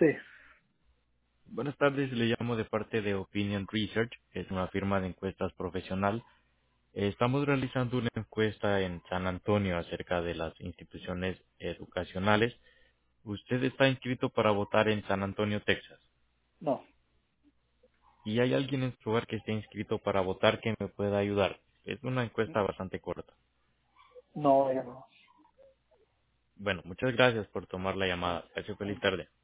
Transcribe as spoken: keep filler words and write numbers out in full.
Sí, Buenas tardes, le llamo de parte de Opinion Research, es una firma de encuestas profesional. Eh, Estamos realizando una encuesta en San Antonio acerca de las instituciones educacionales. Usted está inscrito para votar en San Antonio, Texas. no, ¿Y hay alguien en su lugar que esté inscrito para votar que me pueda ayudar? Es una encuesta bastante corta. no, ya no. Bueno, muchas gracias por tomar la llamada. Gracias, feliz tarde.